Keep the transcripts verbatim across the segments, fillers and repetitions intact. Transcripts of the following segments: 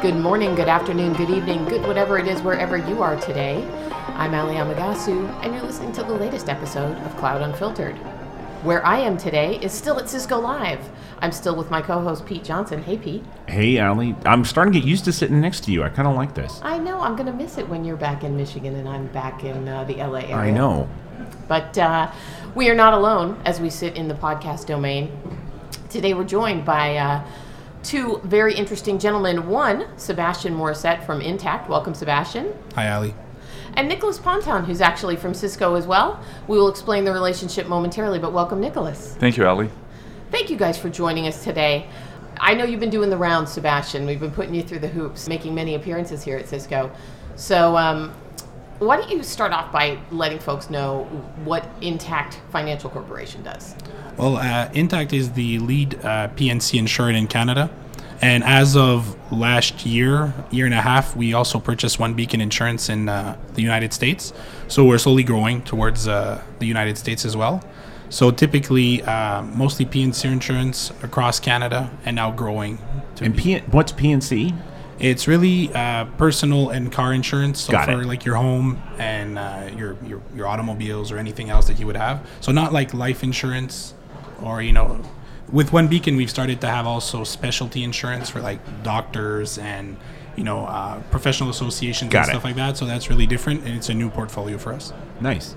Good morning, good afternoon, good evening, good whatever it is wherever you are today. I'm Ali Amagasu, and you're listening to the latest episode of Cloud Unfiltered. Where I am today is still at Cisco Live. I'm still with my co-host Pete Johnson. Hey, Pete. Hey, Ali. I'm starting to get used to sitting next to you. I kind of like this. I know. I'm going to miss it when you're back in Michigan and I'm back in uh, the L A area. I know. But uh, we are not alone as we sit in the podcast domain. Today we're joined by uh, two very interesting gentlemen. One, Sebastian Morissette from Intacct. Welcome, Sebastian. Hi, Ali. And Nicholas Ponton, who's actually from Cisco as well. We will explain the relationship momentarily, but welcome, Nicholas. Thank you, Ali. Thank you guys for joining us today. I know you've been doing the rounds, Sebastian. We've been putting you through the hoops, making many appearances here at Cisco. So um, why don't you start off by letting folks know what Intacct Financial Corporation does? Well, uh, Intacct is the lead uh, P N C insurer in Canada. And as of last year, year and a half, we also purchased One Beacon Insurance in uh, the United States. So we're slowly growing towards uh, the United States as well. So typically, uh, mostly P N C insurance across Canada, and now growing. To and P- what's P N C? It's really uh, personal and car insurance. So Got for it. like your home and uh, your, your your automobiles or anything else that you would have. So not like life insurance, or you know. With One Beacon, we've started to have also specialty insurance for like doctors and, you know, uh, professional associations Got and it. stuff like that. So that's really different, and it's a new portfolio for us. Nice.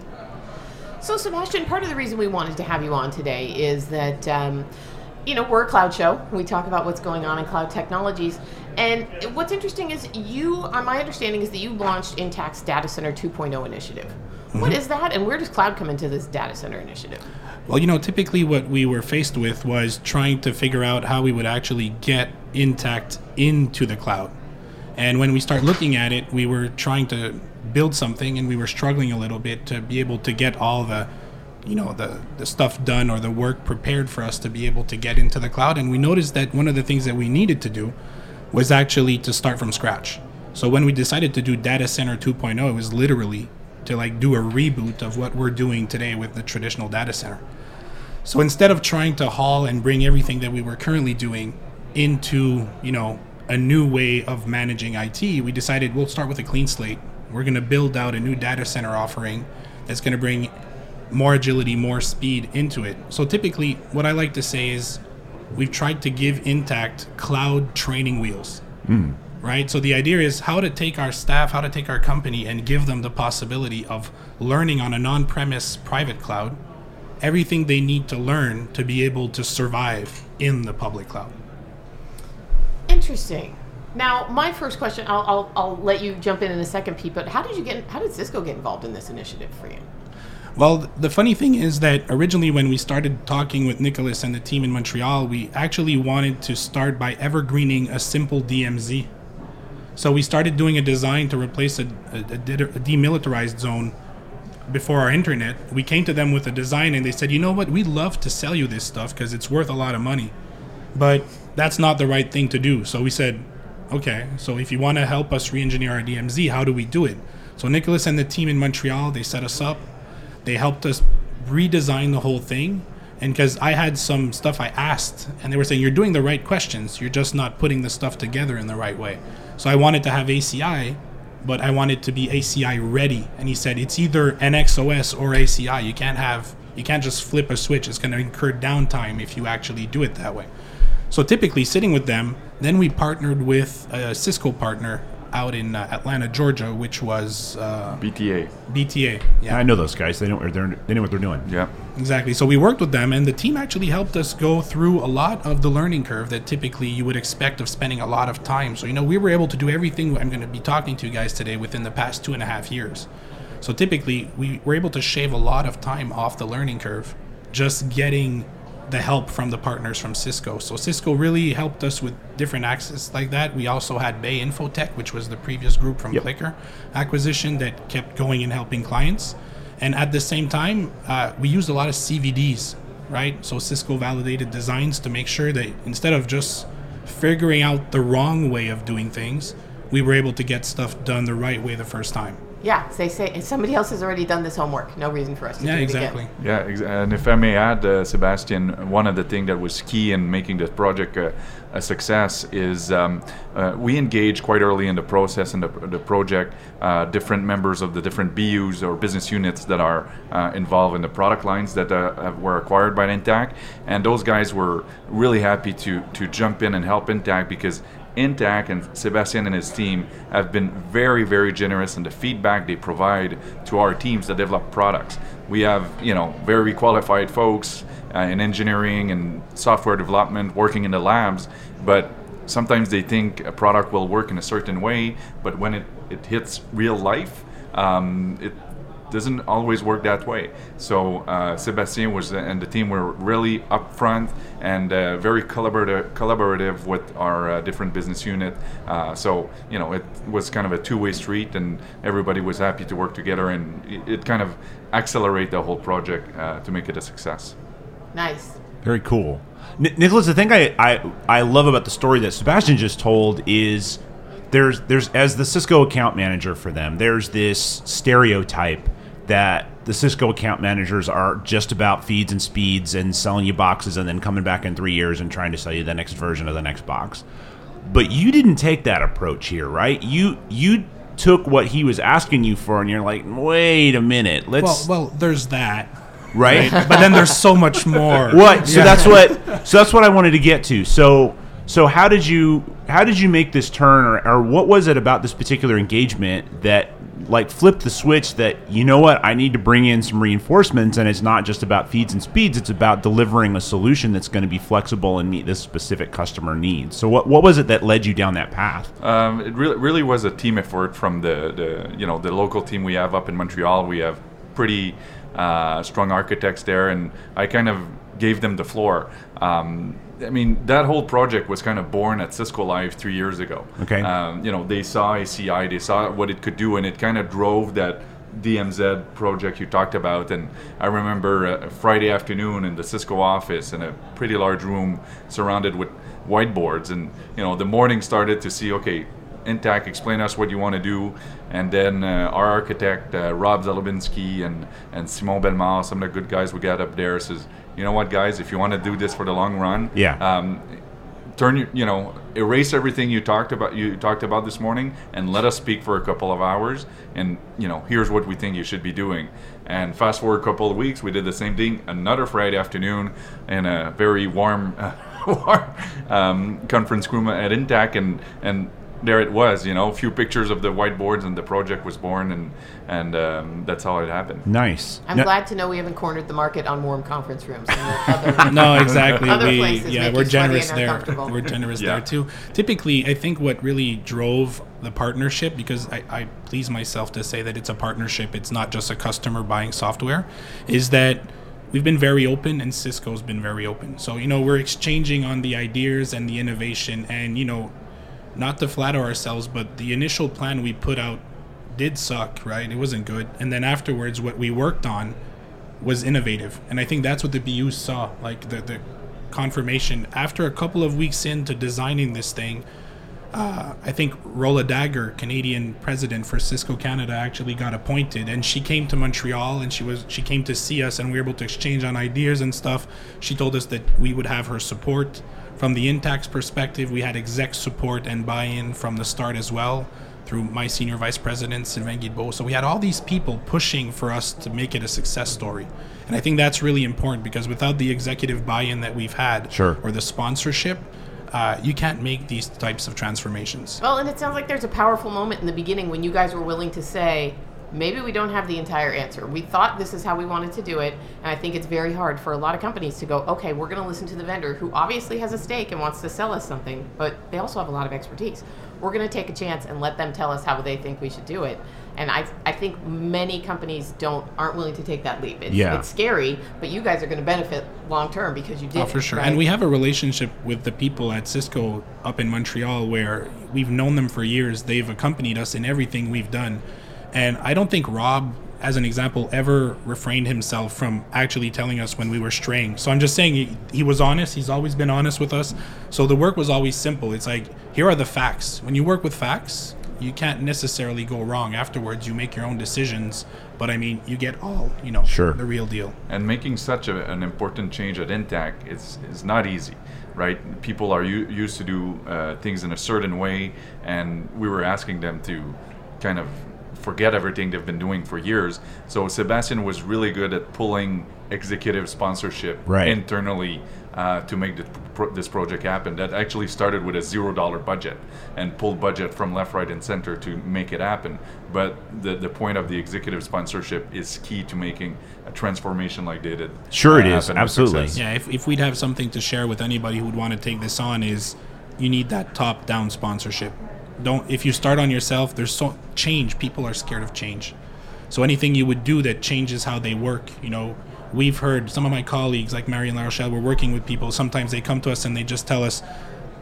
So, Sebastian, part of the reason we wanted to have you on today is that, um, you know, we're a cloud show. We talk about what's going on in cloud technologies. And what's interesting is you, uh, my understanding is that you launched Intacct's Data Center two point oh initiative. Mm-hmm. What is that, and where does cloud come into this data center initiative? Well, you know, typically what we were faced with was trying to figure out how we would actually get Intacct into the cloud. And when we start looking at it, we were trying to build something, and we were struggling a little bit to be able to get all the, you know, the, the stuff done or the work prepared for us to be able to get into the cloud. And we noticed that one of the things that we needed to do was actually to start from scratch. So when we decided to do Data Center two point oh, it was literally to like do a reboot of what we're doing today with the traditional data center. So instead of trying to haul and bring everything that we were currently doing into, you know, a new way of managing I T, we decided we'll start with a clean slate. We're going to build out a new data center offering that's going to bring more agility, more speed into it. So typically, what I like to say is we've tried to give Intacct cloud training wheels. Mm. Right? So the idea is how to take our staff, how to take our company and give them the possibility of learning on a non-premise private cloud everything they need to learn to be able to survive in the public cloud. Interesting. Now, my first question, I'll, I'll, I'll let you jump in in a second, Pete, but how did you get, how did Cisco get involved in this initiative for you? Well, the funny thing is that originally when we started talking with Nicholas and the team in Montreal, we actually wanted to start by evergreening a simple D M Z. So we started doing a design to replace a, a, a demilitarized zone before our internet. We came to them with a design and they said, you know what, we'd love to sell you this stuff because it's worth a lot of money, but that's not the right thing to do. So we said, okay, so if you want to help us re-engineer our D M Z, how do we do it? So Nicholas and the team in Montreal, they set us up. They helped us redesign the whole thing. And because I had some stuff I asked, and they were saying, you're doing the right questions, you're just not putting the stuff together in the right way. So I wanted to have A C I, but I wanted to be A C I ready. And he said, it's either N X O S or A C I. You can't have, you can't just flip a switch. It's going to incur downtime if you actually do it that way. So typically sitting with them, then we partnered with a Cisco partner out in uh, Atlanta, Georgia, which was uh, B T A. B T A. Yeah, I know those guys. They know what they're they know what they're doing. Yeah. Exactly. So we worked with them, and the team actually helped us go through a lot of the learning curve that typically you would expect of spending a lot of time. So, you know, we were able to do everything I'm going to be talking to you guys today within the past two and a half years. So typically, we were able to shave a lot of time off the learning curve just getting the help from the partners from Cisco. So Cisco really helped us with different access like that. We also had Bay Infotech, which was the previous group from Yep. Clicker acquisition that kept going and helping clients. And at the same time, uh, we used a lot of C V Ds, right? So Cisco validated designs to make sure that instead of just figuring out the wrong way of doing things, we were able to get stuff done the right way the first time. Yeah, they say if somebody else has already done this homework. No reason for us to Yeah, do it exactly. again. Yeah, ex- and if I may add, uh, Sebastian, one of the things that was key in making this project a, a success is um, uh, we engaged quite early in the process in the, the project uh, different members of the different B Us or business units that are uh, involved in the product lines that uh, have- were acquired by Intact, and those guys were really happy to to jump in and help Intact because Intact and Sebastian and his team have been very, very generous in the feedback they provide to our teams that develop products. We have, you know, very qualified folks uh, in engineering and software development working in the labs, but sometimes they think a product will work in a certain way, but when it, it hits real life, um, it doesn't always work that way. So uh, Sebastien was and the team were really upfront and uh, very collaborative, collaborative with our uh, different business unit. Uh, so you know it was kind of a two-way street, and everybody was happy to work together, and it, it kind of accelerate the whole project uh, to make it a success. Nice. Very cool. N- Nicholas, the thing I, I, I love about the story that Sebastian just told is there's there's as the Cisco account manager for them, there's this stereotype that the Cisco account managers are just about feeds and speeds and selling you boxes and then coming back in three years and trying to sell you the next version of the next box. But you didn't take that approach here, right? You you took what he was asking you for, and you're like, wait a minute, Well, let's well, there's that. right. But then there's so much more. What? So Yeah. that's what. So that's what I wanted to get to. So so how did you how did you make this turn, or, or what was it about this particular engagement that like flipped the switch that, you know what, I need to bring in some reinforcements, and it's not just about feeds and speeds, it's about delivering a solution that's going to be flexible and meet this specific customer needs. So what what was it that led you down that path? Um, it really really was a team effort from the, the you know the local team we have up in Montreal. We have pretty uh, strong architects there, and I kind of gave them the floor. Um, I mean, that whole project was kind of born at Cisco Live three years ago. Okay. Um, you know, they saw A C I, they saw what it could do, and it kind of drove that D M Z project you talked about. And I remember a Friday afternoon in the Cisco office in a pretty large room surrounded with whiteboards, and you know, the morning started to see, okay, Intact, explain us what you want to do, and then uh, our architect uh, Rob Zalobinski and and Simon Belmar, some of the good guys we got up there, says, you know what, guys, if you want to do this for the long run, Yeah. um, turn your, you know, erase everything you talked about you talked about this morning, and let us speak for a couple of hours, and you know, here's what we think you should be doing. And fast forward a couple of weeks, we did the same thing another Friday afternoon in a very warm, uh, warm um, conference room at Intact, and and there it was, you know, a few pictures of the whiteboards, and the project was born, and and um, that's how it happened. Nice. I'm Now- glad to know we haven't cornered the market on warm conference rooms. And other No, exactly. Other we, places yeah, make we're you sweaty generous and there. uncomfortable. We're generous Yeah. there too. Typically, I think what really drove the partnership, because I, I please myself to say that it's a partnership, it's not just a customer buying software, is that we've been very open, and Cisco's been very open. So, you know, we're exchanging on the ideas and the innovation, and, you know, not to flatter ourselves, but the initial plan we put out did suck, right? It wasn't good. And then afterwards, what we worked on was innovative. And I think that's what the B Us saw, like the, the confirmation. After a couple of weeks into designing this thing, uh, I think Rolla Dagger, Canadian president for Cisco Canada, actually got appointed, and she came to Montreal, and she was she came to see us, and we were able to exchange on ideas and stuff. She told us that we would have her support. From the Intact's perspective, we had exec support and buy-in from the start as well, through my senior vice president, Sylvain Guilbeault. So we had all these people pushing for us to make it a success story. And I think that's really important, because without the executive buy-in that we've had, Sure. or the sponsorship, uh, you can't make these types of transformations. Well, and it sounds like there's a powerful moment in the beginning when you guys were willing to say, maybe we don't have the entire answer. We thought this is how we wanted to do it, and I think it's very hard for a lot of companies to go, okay, we're going to listen to the vendor who obviously has a stake and wants to sell us something, but they also have a lot of expertise. We're going to take a chance and let them tell us how they think we should do it. And I I think many companies don't aren't willing to take that leap. It's, Yeah. it's scary, but you guys are going to benefit long term because you did Oh, it, for sure. right? And we have a relationship with the people at Cisco up in Montreal where we've known them for years. They've accompanied us in everything we've done. And I don't think Rob, as an example, ever refrained himself from actually telling us when we were straying. So I'm just saying he, he was honest. He's always been honest with us. So the work was always simple. It's like, here are the facts. When you work with facts, you can't necessarily go wrong afterwards. You make your own decisions, but I mean, you get all, you know, Sure. the real deal. And making such a, an important change at Intact is is not easy, right? People are u- used to do uh, things in a certain way, and we were asking them to kind of forget everything they've been doing for years. So Sebastian was really good at pulling executive sponsorship Right. internally uh, to make this, pro- this project happen. That actually started with a zero dollar budget and pulled budget from left, right, and center to make it happen. But the the point of the executive sponsorship is key to making a transformation like they did. Sure it uh, is, happen with absolutely. success. Yeah, if, if we'd have something to share with anybody who'd want to take this on, is you need that top-down sponsorship. Don't if you start on yourself, there's so change. People are scared of change. So anything you would do that changes how they work, you know, we've heard some of my colleagues, like Marion La Rochelle, we're working with people. Sometimes they come to us and they just tell us,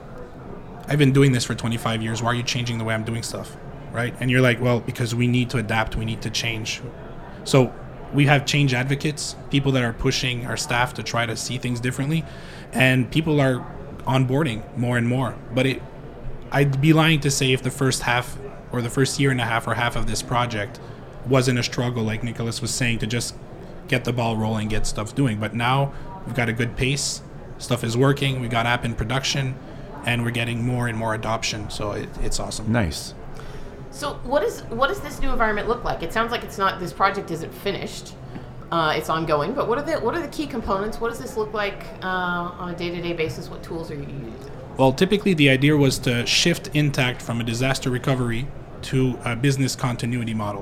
I've been doing this for twenty-five years. Why are you changing the way I'm doing stuff? Right? And you're like, well, because we need to adapt. We need to change. So we have change advocates, people that are pushing our staff to try to see things differently. And people are onboarding more and more. But it, I'd be lying to say if the first half or the first year and a half or half of this project wasn't a struggle, like Nicholas was saying, to just get the ball rolling, get stuff doing. But now we've got a good pace. Stuff is working. We got app in production, and we're getting more and more adoption. So it, it's awesome. Nice. So what is what does this new environment look like? It sounds like it's not. This project isn't finished. Uh, it's ongoing. But what are the what are the key components? What does this look like uh, on a day-to-day basis? What tools are you using? Well, typically the idea was to shift Intact from a disaster recovery to a business continuity model.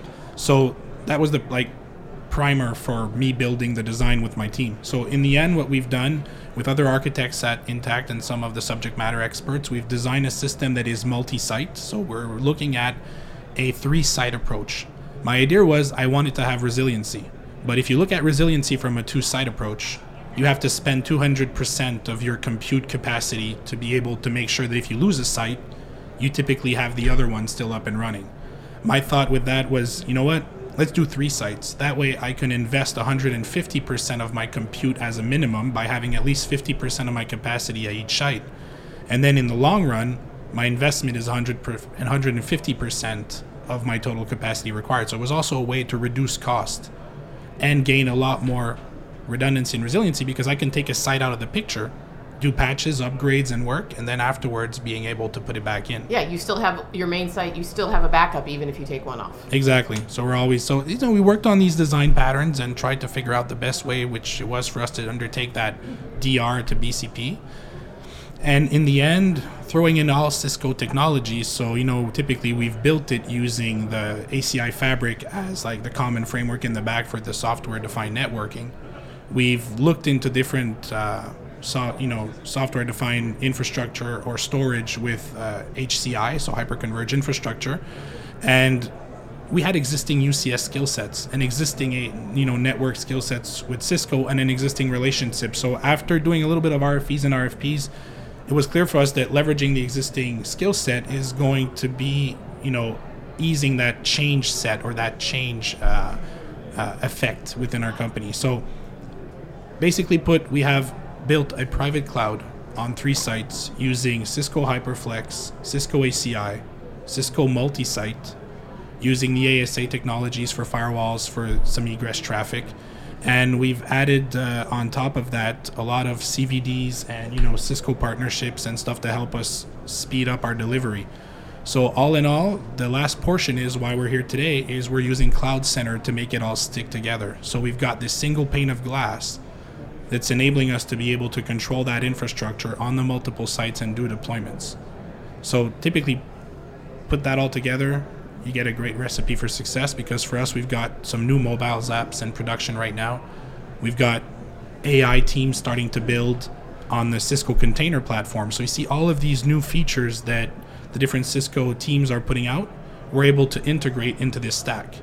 So that was the like primer for me building the design with my team. So in the end, what we've done with other architects at Intact and some of the subject matter experts, we've designed a system that is multi-site. So we're looking at a three-site approach. My idea was I wanted to have resiliency. But if you look at resiliency from a two-site approach, you have to spend two hundred percent of your compute capacity to be able to make sure that if you lose a site, you typically have the other one still up and running. My thought with that was, you know what? Let's do three sites. That way I can invest one hundred fifty percent of my compute as a minimum by having at least fifty percent of my capacity at each site. And then in the long run, my investment is one hundred per- one hundred fifty percent of my total capacity required. So it was also a way to reduce cost and gain a lot more redundancy and resiliency, because I can take a site out of the picture, do patches, upgrades, and work, and then afterwards being able to put it back in. Yeah, you still have your main site. You still have a backup even if you take one off. Exactly. So we're always so you know we worked on these design patterns and tried to figure out the best way, which it was for us to undertake that D R to B C P. And in the end, throwing in all Cisco technologies. So you know, typically we've built it using the A C I Fabric as like the common framework in the back for the software-defined networking. We've looked into different. Uh, So, you know, software-defined infrastructure or storage with uh, H C I, so hyperconverged infrastructure, and we had existing U C S skill sets and existing, you know, network skill sets with Cisco and an existing relationship. So after doing a little bit of R F Ps and R F Ps, it was clear for us that leveraging the existing skill set is going to be, you know, easing that change set or that change uh, uh, effect within our company. So basically put, we have built a private cloud on three sites using Cisco HyperFlex, Cisco A C I, Cisco multi-site, using the A S A technologies for firewalls for some egress traffic. And we've added uh, on top of that a lot of C V Ds and, you know, Cisco partnerships and stuff to help us speed up our delivery. So all in all, the last portion is why we're here today is we're using Cloud Center to make it all stick together. So we've got this single pane of glass that's enabling us to be able to control that infrastructure on the multiple sites and do deployments. So typically, put that all together, you get a great recipe for success, because for us, we've got some new mobile apps in production right now. We've got A I teams starting to build on the Cisco container platform. So you see all of these new features that the different Cisco teams are putting out, we're able to integrate into this stack.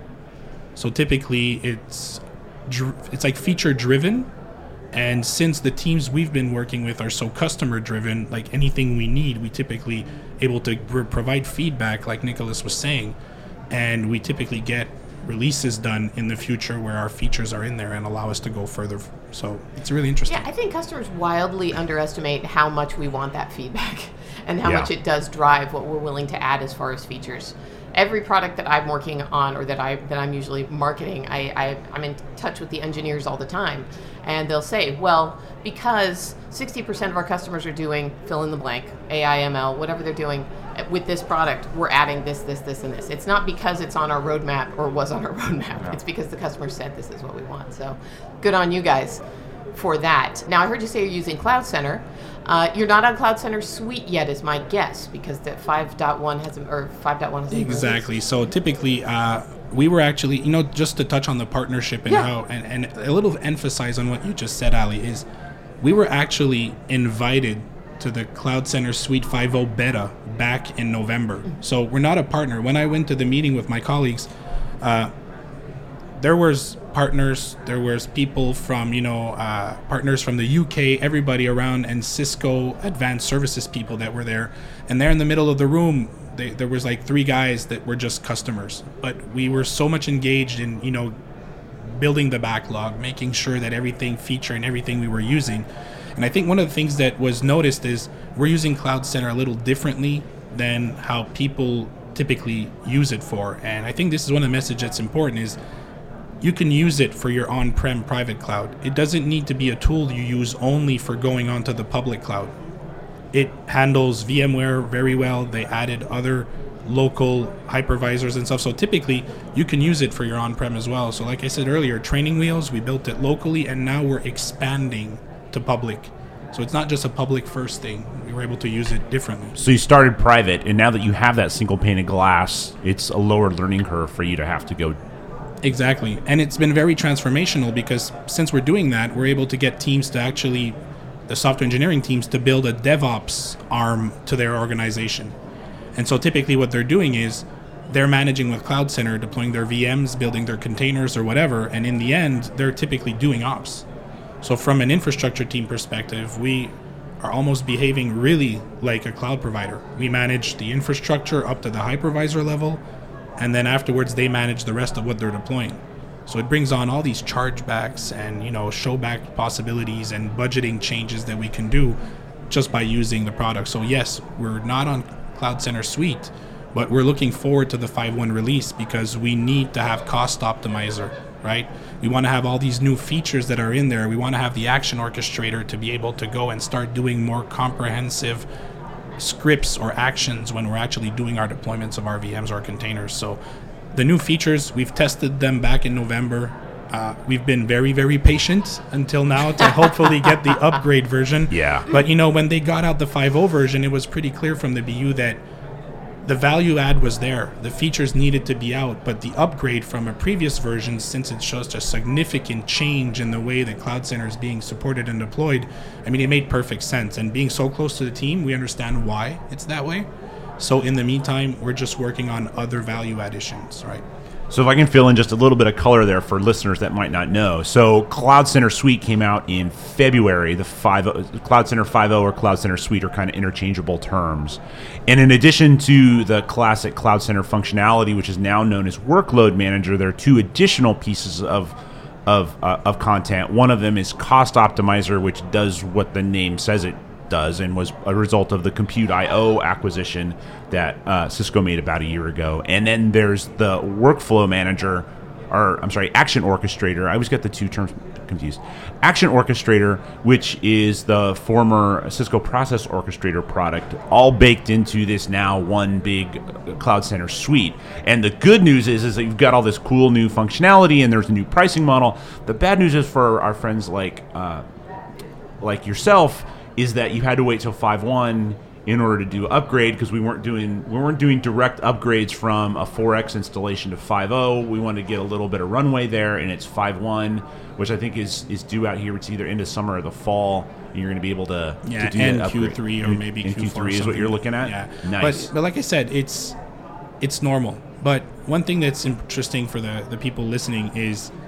So typically, it's it's like feature driven. And since the teams we've been working with are so customer driven, like anything we need, we typically able to re- provide feedback, like Nicholas was saying, and we typically get releases done in the future where our features are in there and allow us to go further. So it's really interesting. Yeah, I think customers wildly underestimate how much we want that feedback. and how Yeah. much it does drive what we're willing to add as far as features. Every product that I'm working on or that I that I'm usually marketing, I, I I'm in touch with the engineers all the time, and they'll say, well, because sixty percent of our customers are doing fill in the blank, A I, M L, whatever they're doing with this product, we're adding this, this, this, and this. It's not because it's on our roadmap or was on our roadmap. Yeah. It's because the customer said this is what we want. So good on you guys for that. Now, I heard you say you're using Cloud Center. Uh, you're not on Cloud Center Suite yet, is my guess, because the five point one hasn't, or five point one hasn't been Exactly. released. So typically, uh, we were actually, you know, just to touch on the partnership and Yeah. how, and, and a little emphasize on what you just said, Ali, is we were actually invited to the Cloud Center Suite five point oh beta back in November. So we're not a partner. When I went to the meeting with my colleagues, uh, there was partners, there was people from, you know, uh, partners from the U K, everybody around, and Cisco Advanced Services people that were there. And there in the middle of the room, they, there was like three guys that were just customers. But we were so much engaged in, you know, building the backlog, making sure that everything feature and everything we were using. And I think one of the things that was noticed is we're using Cloud Center a little differently than how people typically use it for. And I think this is one of the messages that's important is you can use it for your on-prem private cloud. It doesn't need to be a tool you use only for going onto the public cloud. It handles VMware very well. They added other local hypervisors and stuff. So typically you can use it for your on-prem as well. So like I said earlier, Training Wheels, we built it locally and now we're expanding to public. So it's not just a public first thing. We were able to use it differently. So you started private, and now that you have that single pane of glass, it's a lower learning curve for you to have to go. Exactly. And it's been very transformational because since we're doing that, we're able to get teams to actually, the software engineering teams, to build a DevOps arm to their organization. And so typically what they're doing is they're managing with Cloud Center, deploying their V Ms, building their containers or whatever. And in the end, they're typically doing ops. So from an infrastructure team perspective, we are almost behaving really like a cloud provider. We manage the infrastructure up to the hypervisor level, and then afterwards they manage the rest of what they're deploying. So it brings on all these chargebacks and, you know, showback possibilities and budgeting changes that we can do just by using the product. So yes, we're not on Cloud Center Suite, but we're looking forward to the five point one release because we need to have cost optimizer, right? We want to have all these new features that are in there. We want to have the action orchestrator to be able to go and start doing more comprehensive scripts or actions when we're actually doing our deployments of our V Ms or containers. So the new features, we've tested them back in November. Uh, we've been very, very patient until now to hopefully get the upgrade version. Yeah. But, you know, when they got out the five point oh version, it was pretty clear from the B U that the value add was there. The features needed to be out, but the upgrade from a previous version, since it shows a significant change in the way that Cloud Center is being supported and deployed, I mean, it made perfect sense. And being so close to the team, we understand why it's that way. So in the meantime, we're just working on other value additions, right? So if I can fill in just a little bit of color there for listeners that might not know. So Cloud Center Suite came out in February. The five Cloud Center five point oh or Cloud Center Suite are kind of interchangeable terms. And in addition to the classic Cloud Center functionality, which is now known as Workload Manager, there are two additional pieces of of uh, of content. One of them is Cost Optimizer, which does what the name says it does and was a result of the Compute dot I O acquisition that uh, Cisco made about a year ago. And then there's the Workflow Manager, or I'm sorry, Action Orchestrator. I always get the two terms confused. Action Orchestrator, which is the former Cisco Process Orchestrator product, all baked into this now one big Cloud Center suite. And the good news is, is that you've got all this cool new functionality and there's a new pricing model. The bad news is for our friends like uh, like yourself, is that you had to wait till five point one in order to do upgrade because we weren't doing we weren't doing direct upgrades from a four X installation to five point oh. We wanted to get a little bit of runway there, and it's five point one, which I think is is due out here. It's either into summer or the fall, and you're going to be able to, yeah, to do and that Q upgrade. three or maybe and Q four. Q three is what you're looking at? Yeah, Nice. But, but like I said, it's it's normal. But one thing that's interesting for the, the people listening is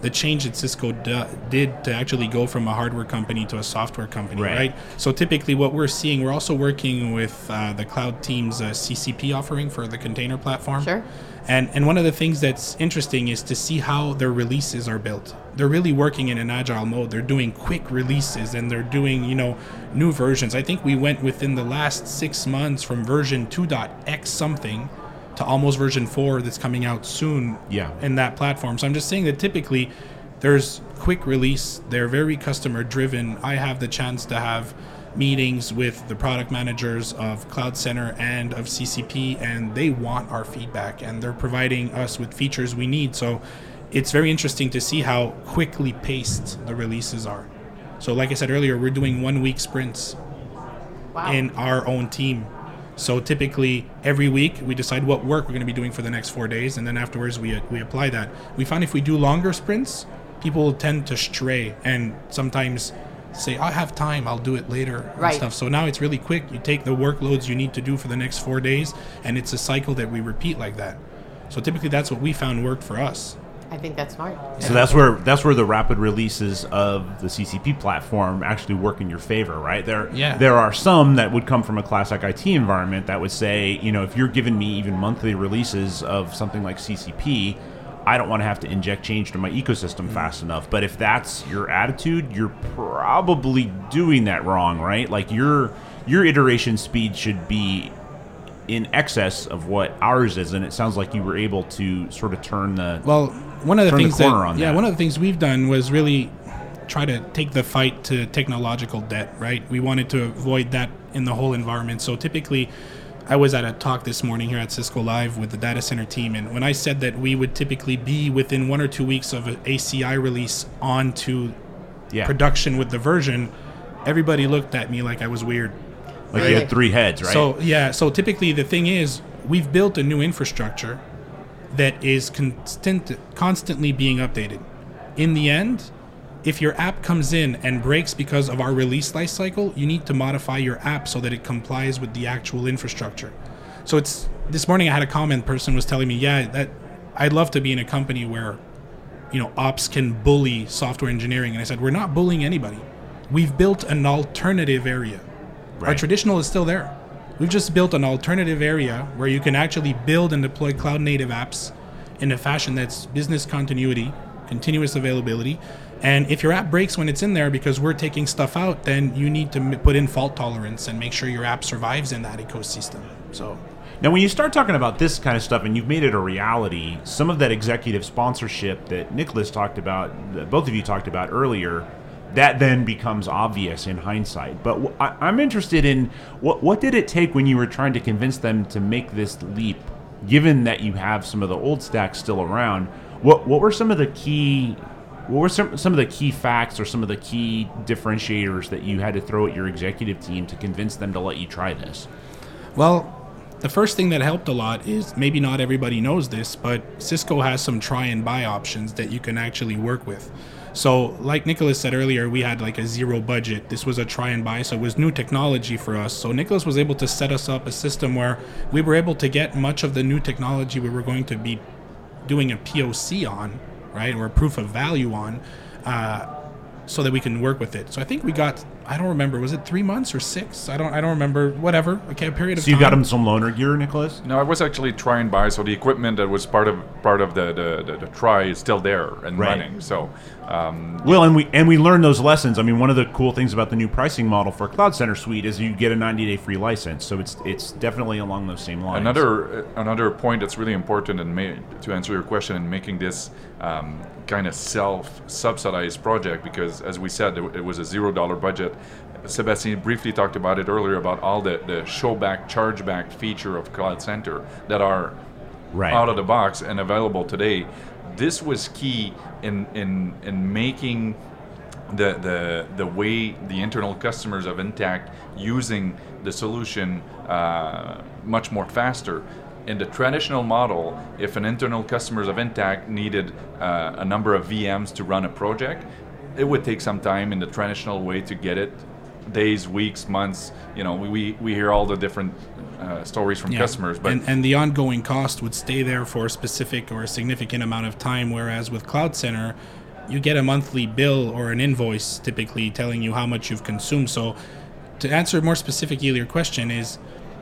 the change that Cisco d- did to actually go from a hardware company to a software company, Right. right? So typically what we're seeing, we're also working with uh, the cloud team's uh, C C P offering for the container platform. Sure. And and one of the things that's interesting is to see how their releases are built. They're really working in an agile mode. They're doing quick releases and they're doing, you know, new versions. I think we went within the last six months from version two point x something to almost version four that's coming out soon Yeah. in that platform. So I'm just saying that typically there's quick release. They're very customer driven. I have the chance to have meetings with the product managers of Cloud Center and of C C P, and they want our feedback and they're providing us with features we need. So it's very interesting to see how quickly paced the releases are. So like I said earlier, we're doing one week sprints Wow. in our own team. So typically every week we decide what work we're going to be doing for the next four days, and then afterwards we we apply that. We find if we do longer sprints, people tend to stray and sometimes say, I have time, I'll do it later and Right. stuff. So now it's really quick. You take the workloads you need to do for the next four days, and it's a cycle that we repeat like that. So typically that's what we found worked for us. I think that's smart. So that's where that's where the rapid releases of the C C P platform actually work in your favor, right? There, Yeah. there are some that would come from a classic I T environment that would say, you know, if you're giving me even monthly releases of something like C C P, I don't want to have to inject change to my ecosystem fast enough. But if that's your attitude, you're probably doing that wrong, right? Like your your iteration speed should be in excess of what ours is, and it sounds like you were able to sort of turn the Well, one of the Turn the things that corner on yeah, that. one of the things we've done was really try to take the fight to technological debt, right? We wanted to avoid that in the whole environment. So typically, I was at a talk this morning here at Cisco Live with the data center team, and when I said that we would typically be within one or two weeks of an A C I release onto yeah. production with the version, everybody looked at me like I was weird. Like you Really? had three heads, right? So yeah, so typically the thing is we've built a new infrastructure that is constant, constantly being updated. In the end, if your app comes in and breaks because of our release life cycle, you need to modify your app so that it complies with the actual infrastructure. So it's this morning I had a comment person was telling me, yeah, that I'd love to be in a company where, you know, ops can bully software engineering. And I said, we're not bullying anybody. We've built an alternative area. Our Right. traditional is still there. We've just built an alternative area where you can actually build and deploy cloud native apps in a fashion that's business continuity, continuous availability. And if your app breaks when it's in there because we're taking stuff out, then you need to m- put in fault tolerance and make sure your app survives in that ecosystem. So Now, when you start talking about this kind of stuff and you've made it a reality, some of that executive sponsorship that Nicholas talked about, that both of you talked about earlier, that then becomes obvious in hindsight. But wh- I, I'm interested in what what did it take when you were trying to convince them to make this leap, given that you have some of the old stacks still around? What what were some of the key what were some some of the key facts or some of the key differentiators that you had to throw at your executive team to convince them to let you try this? Well, the first thing that helped a lot is maybe not everybody knows this, but Cisco has some try and buy options that you can actually work with. So like Nicholas said earlier, we had like a zero budget. This was a try and buy, so it was new technology for us. So Nicholas was able to set us up a system where we were able to get much of the new technology we were going to be doing a P O C on, right, or a proof of value on, uh, so that we can work with it. So I think we got, I don't remember, was it three months or six? I don't I don't remember, whatever, okay, a period of So you time. got them some loaner gear, Nicholas? No, I was actually try and buy. So the equipment that was part of part of the the, the, the try is still there and Right. running. So um, Well, and we and we learned those lessons. I mean, one of the cool things about the new pricing model for Cloud Center Suite is you get a ninety day free license. So it's it's definitely along those same lines. Another another point that's really important and ma- to answer your question in making this um, kind of self-subsidized project, because as we said, it, it was a zero dollar budget. Sebastien briefly talked about it earlier about all the, the show back, charge back feature of Cloud Center that are right. out of the box and available today. This was key in in in making the the the way the internal customers of Intact using the solution uh, much more faster. In the traditional model, if an internal customers of Intact needed uh, a number of V Ms to run a project, it would take some time in the traditional way to get it. Days, weeks, months. You know, we we hear all the different uh, stories from Yeah. customers, but and, and the ongoing cost would stay there for a specific or a significant amount of time, whereas with Cloud Center, you get a monthly bill or an invoice typically telling you how much you've consumed. So to answer more specifically your question is,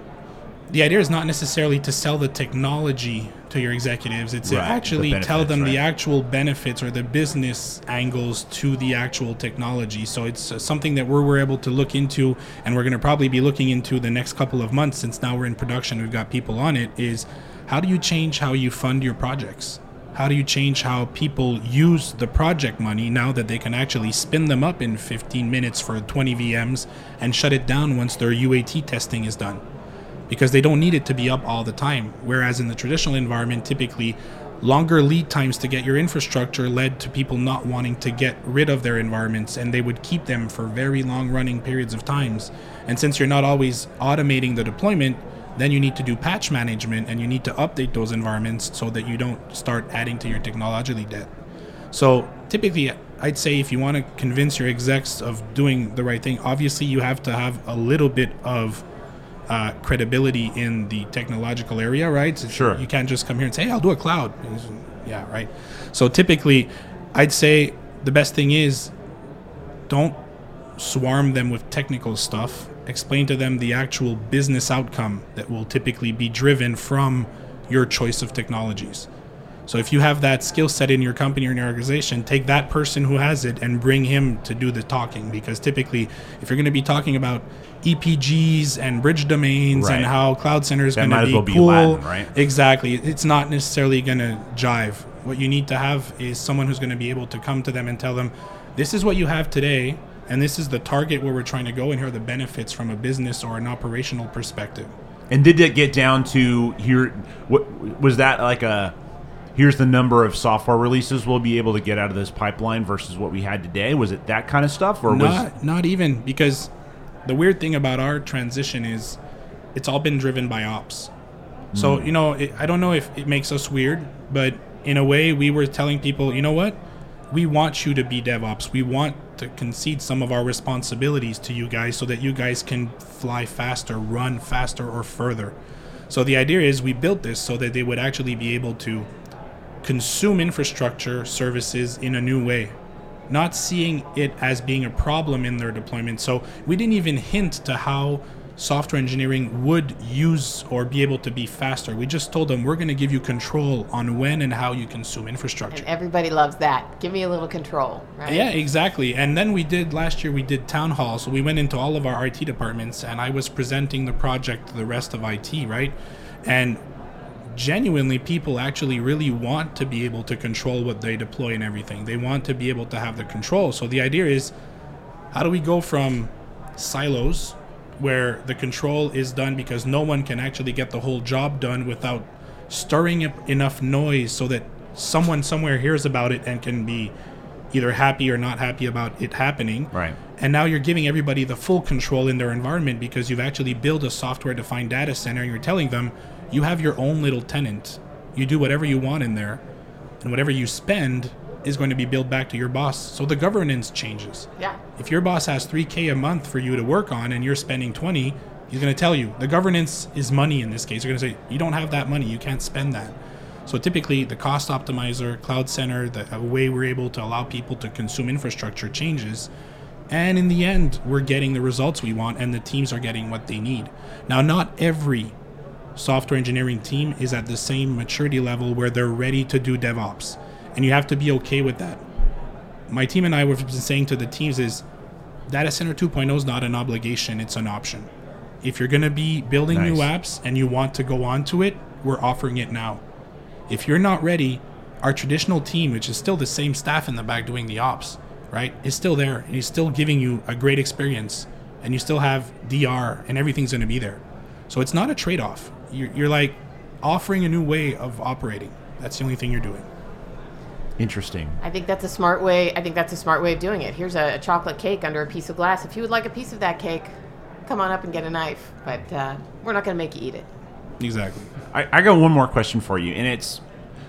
the idea is not necessarily to sell the technology to your executives. It's Right, to the actually benefits, tell them the right. actual benefits or the business angles to the actual technology. So it's uh, something that we're, we're able to look into, and we're going to probably be looking into the next couple of months, since now we're in production, we've got people on it, is how do you change how you fund your projects? How do you change how people use the project money now that they can actually spin them up in fifteen minutes for twenty V Ms and shut it down once their U A T testing is done? Because they don't need it to be up all the time. Whereas in the traditional environment, typically longer lead times to get your infrastructure led to people not wanting to get rid of their environments, and they would keep them for very long running periods of times. And since you're not always automating the deployment, then you need to do patch management and you need to update those environments so that you don't start adding to your technology debt. So typically, I'd say if you want to convince your execs of doing the right thing, obviously you have to have a little bit of uh, credibility in the technological area, right? So Sure. You can't just come here and say, hey, I'll do a cloud. Yeah, right. So typically, I'd say the best thing is don't swarm them with technical stuff. Explain to them the actual business outcome that will typically be driven from your choice of technologies. So if you have that skill set in your company or in your organization, take that person who has it and bring him to do the talking. Because typically, if you're going to be talking about E P Gs and bridge domains Right. and how Cloud Center is That going might to as be well be cool, Latin, right? Exactly. It's not necessarily going to jive. What you need to have is someone who's going to be able to come to them and tell them, this is what you have today, and this is the target where we're trying to go, and here are the benefits from a business or an operational perspective. And did it get down to here? What was that like a? Here's the number of software releases we'll be able to get out of this pipeline versus what we had today. Was it that kind of stuff, or was Not, not even, because the weird thing about our transition is it's all been driven by ops. So, you know, it, I don't know if it makes us weird, but in a way we were telling people, you know what? We want you to be DevOps. We want to concede some of our responsibilities to you guys so that you guys can fly faster, run faster or further. So the idea is we built this so that they would actually be able to consume infrastructure services in a new way, not seeing it as being a problem in their deployment. So we didn't even hint to how software engineering would use or be able to be faster. We just told them we're going to give you control on when and how you consume infrastructure. And everybody loves that. Give me a little control, right? Yeah, exactly. And then we did, last year we did town hall. So we went into all of our I T departments and I was presenting the project to the rest of I T, right? And genuinely, people actually really want to be able to control what they deploy and everything. They want to be able to have the control. So the idea is, how do we go from silos where the control is done because no one can actually get the whole job done without stirring up enough noise so that someone somewhere hears about it and can be either happy or not happy about it happening. Right. And now you're giving everybody the full control in their environment because you've actually built a software-defined data center and you're telling them you have your own little tenant. You do whatever you want in there, and whatever you spend is going to be billed back to your boss. So the governance changes. Yeah. If your boss has three K a month for you to work on and you're spending twenty, he's going to tell you the governance is money in this case. You're going to say, you don't have that money. You can't spend that. So typically the cost optimizer, Cloud Center, the way we're able to allow people to consume infrastructure changes. And in the end, we're getting the results we want and the teams are getting what they need. Now, not every software engineering team is at the same maturity level where they're ready to do DevOps. And you have to be okay with that. My team and I have been saying to the teams is Data Center two point oh is not an obligation, it's an option. If you're going to be building Nice. new apps and you want to go on to it, we're offering it now. If you're not ready, our traditional team, which is still the same staff in the back doing the ops, right, is still there and he's still giving you a great experience and you still have D R and everything's going to be there. So it's not a trade-off. You're, you're like offering a new way of operating. That's the only thing you're doing. Interesting. I think that's a smart way. I think that's a smart way of doing it. Here's a, a chocolate cake under a piece of glass. If you would like a piece of that cake, come on up and get a knife. But uh, we're not going to make you eat it. Exactly. I, I got one more question for you, and it's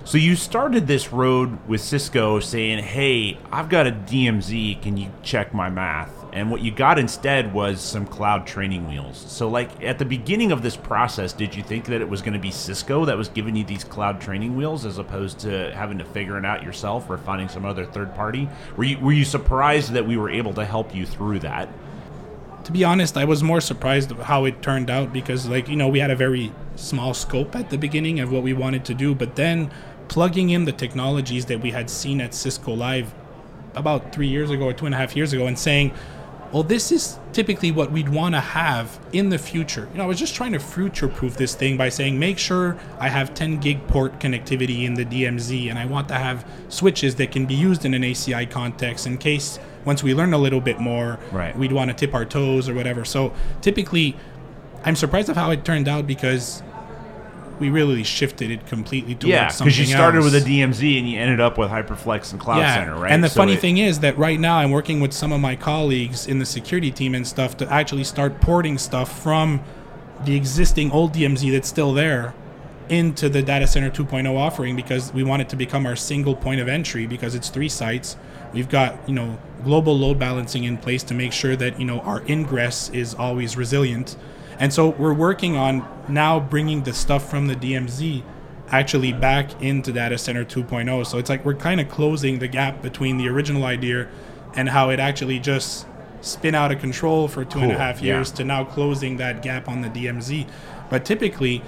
So you started this road with Cisco saying, hey, I've got a D M Z, can you check my math? And what you got instead was some cloud training wheels. So like at the beginning of this process, did you think that it was going to be Cisco that was giving you these cloud training wheels as opposed to having to figure it out yourself or finding some other third party? Were you, were you surprised that we were able to help you through that? To be honest, I was more surprised of how it turned out because, like, you know, we had a very small scope at the beginning of what we wanted to do, but then plugging in the technologies that we had seen at Cisco Live about three years ago or two and a half years ago and saying, well, this is typically what we'd want to have in the future. You know, I was just trying to future-proof this thing by saying, make sure I have ten gig port connectivity in the D M Z, and I want to have switches that can be used in an A C I context in case once we learn a little bit more, right, we'd want to tip our toes or whatever. So typically, I'm surprised of how it turned out because we really shifted it completely towards yeah, something because you started else. with a D M Z and you ended up with HyperFlex and Cloud yeah. Center, right? And the so funny it, thing is that right now I'm working with some of my colleagues in the security team and stuff to actually start porting stuff from the existing old D M Z that's still there into the Data Center two point oh offering because we want it to become our single point of entry because it's three sites. We've got, you know, global load balancing in place to make sure that, you know, our ingress is always resilient. And so we're working on now bringing the stuff from the D M Z actually back into Data Center two point oh. So it's like we're kind of closing the gap between the original idea and how it actually just spin out of control for two cool. and a half years yeah. to now closing that gap on the D M Z. But typically,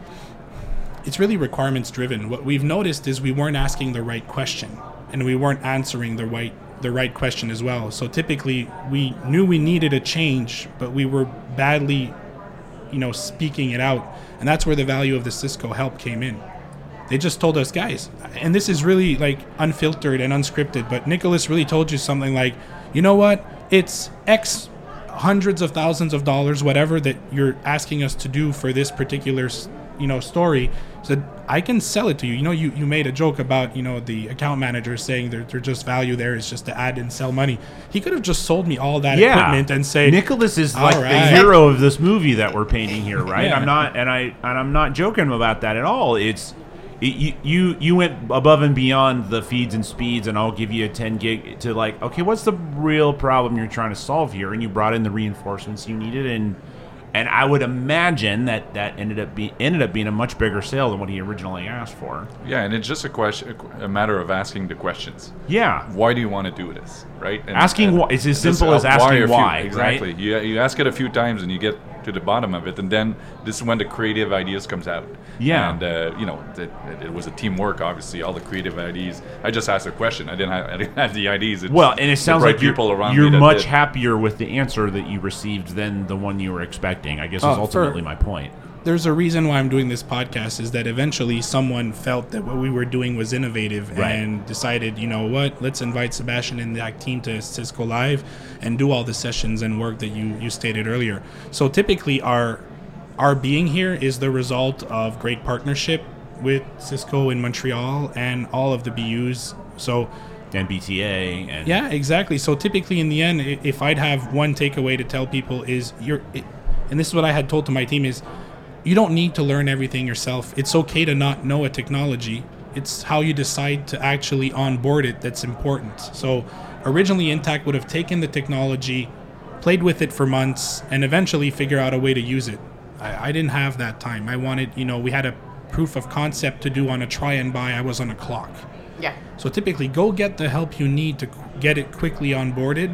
it's really requirements driven. What we've noticed is we weren't asking the right question and we weren't answering the right the right question as well. So typically we knew we needed a change, but we were badly, you know, speaking it out. And that's where the value of the Cisco help came in. They just told us, guys, and this is really like unfiltered and unscripted, but Nicholas really told you something like, you know what, it's X hundreds of thousands of dollars, whatever that you're asking us to do for this particular, you know, story. So I can sell it to you. You know, you, you made a joke about, you know, the account manager saying that there's just value there is just to add and sell money. He could have just sold me all that yeah. equipment and say, Nicholas is like right. the hero of this movie that we're painting here, right? Yeah. I'm not, and I and I'm not joking about that at all. It's it, you you you went above and beyond the feeds and speeds, and I'll give you a ten gig to like, okay, what's the real problem you're trying to solve here? And you brought in the reinforcements you needed, and. And I would imagine that that ended up being ended up being a much bigger sale than what he originally asked for. Yeah, and it's just a question, a matter of asking the questions. Yeah. Why do you want to do this, right? And, asking and why. It's as this, simple uh, as asking why. why. Few, exactly. Right? You you ask it a few times and you get to the bottom of it, and then this is when the creative ideas comes out. Yeah. And uh, you know, it, it was a teamwork. Obviously, all the creative ideas. I just asked a question. I didn't have, I didn't have the ideas. It's well, and it sounds right like you're, people around you're me that much did. happier with the answer that you received than the one you were expecting. I guess is Oh, for- ultimately my point. there's a reason why I'm doing this podcast is that eventually someone felt that what we were doing was innovative Right. and decided, you know what, let's invite Sebastian and that team to Cisco Live and do all the sessions and work that you, you stated earlier. So typically our our being here is the result of great partnership with Cisco in Montreal and all of the B Us. So And B T A and yeah, exactly. So typically in the end, i- if I'd have one takeaway to tell people is you're, it, and this is what I had told to my team is, you don't need to learn everything yourself. It's okay to not know a technology. It's how you decide to actually onboard it that's important. So originally Intact would have taken the technology, played with it for months, and eventually figure out a way to use it. I, I didn't have that time. I wanted, you know, we had a proof of concept to do on a try and buy. I was on a clock. Yeah. So typically, go get the help you need to qu- get it quickly onboarded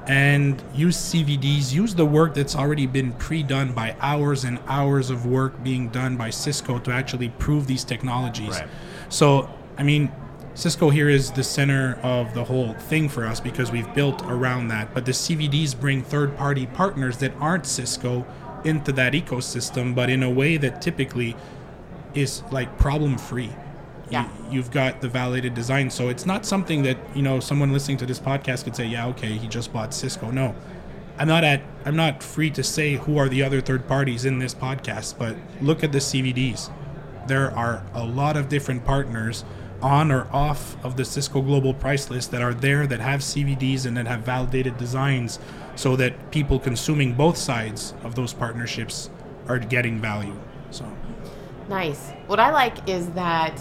and use C V Ds. Use the work that's already been pre-done by hours and hours of work being done by Cisco to actually prove these technologies. Right. So, I mean, Cisco here is the center of the whole thing for us because we've built around that. But the C V Ds bring third-party partners that aren't Cisco into that ecosystem, but in a way that typically is like problem-free. Yeah. You, you've got the validated design, so it's not something that, you know, someone listening to this podcast could say, yeah, okay, he just bought Cisco. No, I'm not at I'm not free to say who are the other third parties in this podcast, but look at the C V Ds. There are a lot of different partners on or off of the Cisco global price list that are there that have C V Ds and that have validated designs so that people consuming both sides of those partnerships are getting value. So Nice. What I like is that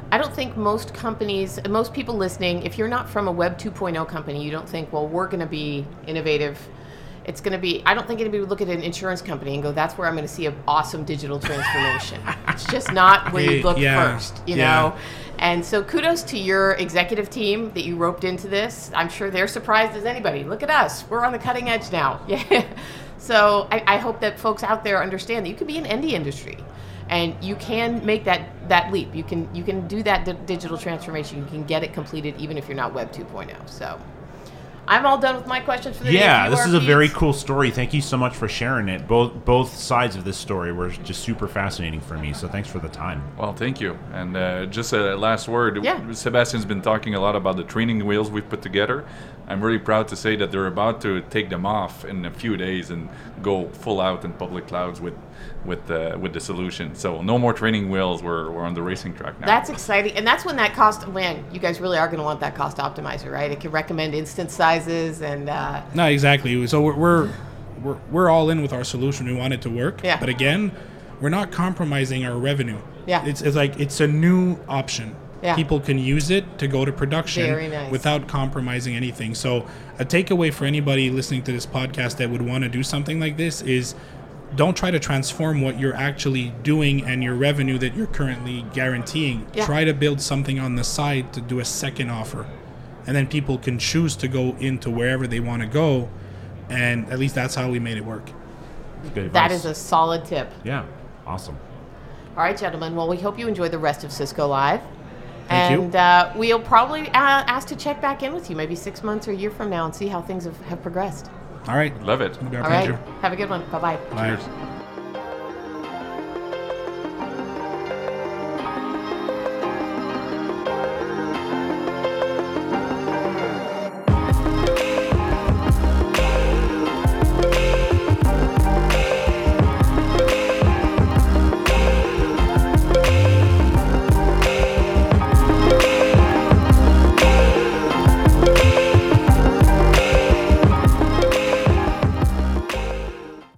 I don't think most companies, most people listening, if you're not from a Web two point oh company, you don't think, well, we're going to be innovative. It's going to be, I don't think anybody would look at an insurance company and go, that's where I'm going to see an awesome digital transformation. It's just not where you look Yeah. first, you Yeah. know? And so kudos to your executive team that you roped into this. I'm sure they're surprised as anybody. Look at us. We're on the cutting edge now. Yeah. So I, I hope that folks out there understand that you can be in any industry. And you can make that, that leap. You can you can do that di- digital transformation. You can get it completed even if you're not Web two point oh. So I'm all done with my questions for the day. Yeah, You this are, is a very Pete? cool story. Thank you so much for sharing it. Both both sides of this story were just super fascinating for me. So thanks for the time. Well, thank you. And uh, just a last word. Yeah. Sebastian's been talking a lot about the training wheels we've put together. I'm really proud to say that they're about to take them off in a few days and go full out in public clouds with with uh, with the solution. So no more training wheels. We're, we're on the racing track now. That's exciting. And that's when that cost, man, you guys really are going to want that cost optimizer, right? It can recommend instance sizes and, uh, No, exactly. So we're, we're we're we're all in with our solution. We want it to work. Yeah. But again, we're not compromising our revenue. Yeah. It's it's like it's a new option. Yeah. People can use it to go to production Very nice. without compromising anything. So a takeaway for anybody listening to this podcast that would want to do something like this is don't try to transform what you're actually doing and your revenue that you're currently guaranteeing. Yeah. Try to build something on the side to do a second offer. And then people can choose to go into wherever they want to go. And at least that's how we made it work. Good that advice. is a solid tip. Yeah, awesome. All right, gentlemen. Well, we hope you enjoy the rest of Cisco Live. Thank you. and uh, we'll probably uh, ask to check back in with you maybe six months or a year from now and see how things have, have progressed. All right. Love it. It'll be our All right. pleasure. Have a good one. Bye-bye. Bye. Cheers.